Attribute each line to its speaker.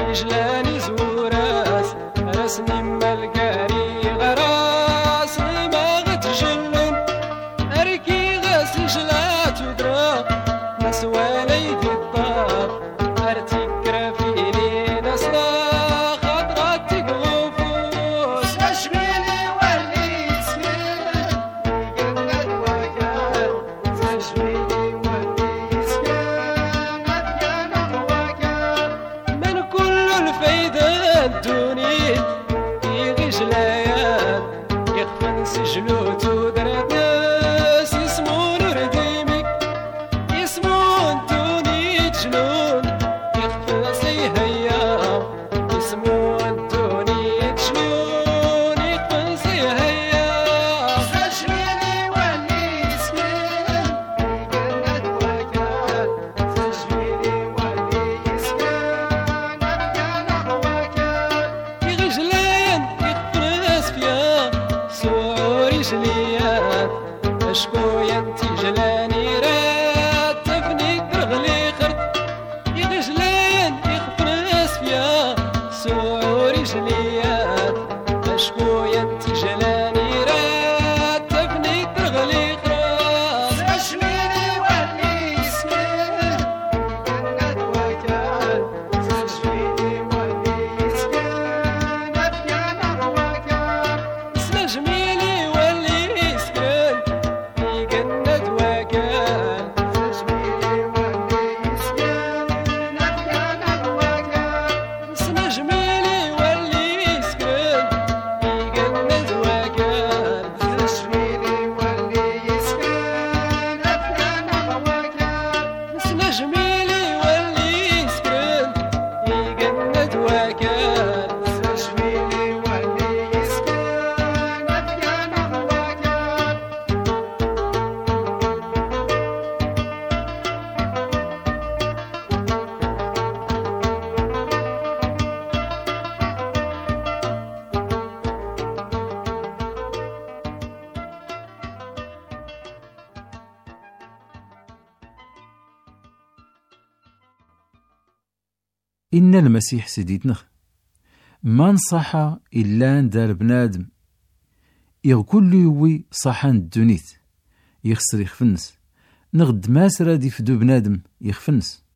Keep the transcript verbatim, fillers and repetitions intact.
Speaker 1: يجلاني زوراس رسني ملقاري غراس ما غتجنن أركي غاس جلات ودرا نسوى ليدي الطاق أرتي كرافيني نسرا خطرات تقوفوس
Speaker 2: تشميلي ولي سكين قلنا الوكال تشميلي ولي سكين أبيانا الوكال
Speaker 1: من كل الفايدة الدوني في غجلايان يخفن سجلوت ودرات ناس يسمون رديمك يسمون دوني جنون يخفن سيهيا يسمون دوني جنون يخفن سيهيا
Speaker 2: تشميلي ولي سكين قلنا الوكال تشميلي ولي سكين أبيانا الوكال
Speaker 1: يغجلين يخفنس فيها سوع رجليات أشكو ينتي جلاني رات تفني ترغلي خرت يغجلين يخفنس فيها سوع رجليات أشكو ينتي جلاني رات تفني ترغلي خرت
Speaker 2: تشميلي ولي سكين قلنا الوكال تشميلي ولي سكين أبيانا الوكال
Speaker 1: اسمه جميلي ولي سكن يقند وكال
Speaker 2: تشميلي ولي سكين أبيانا الوكال
Speaker 1: اسمه جميلي ولي سكن يقند وكال
Speaker 2: تشميلي ولي سكين أبيانا الوكال
Speaker 1: اسمه جميلي ولي سكن يقند وكال
Speaker 2: تشميلي ولي سكين أبيانا الوكال
Speaker 3: إن المسيح سيديتنا ما نصح إلا ندار بنادم إغ كل يوي صحان الدونيت يخسر يخفنس نغد ماس رادي فدو بنادم يخفنس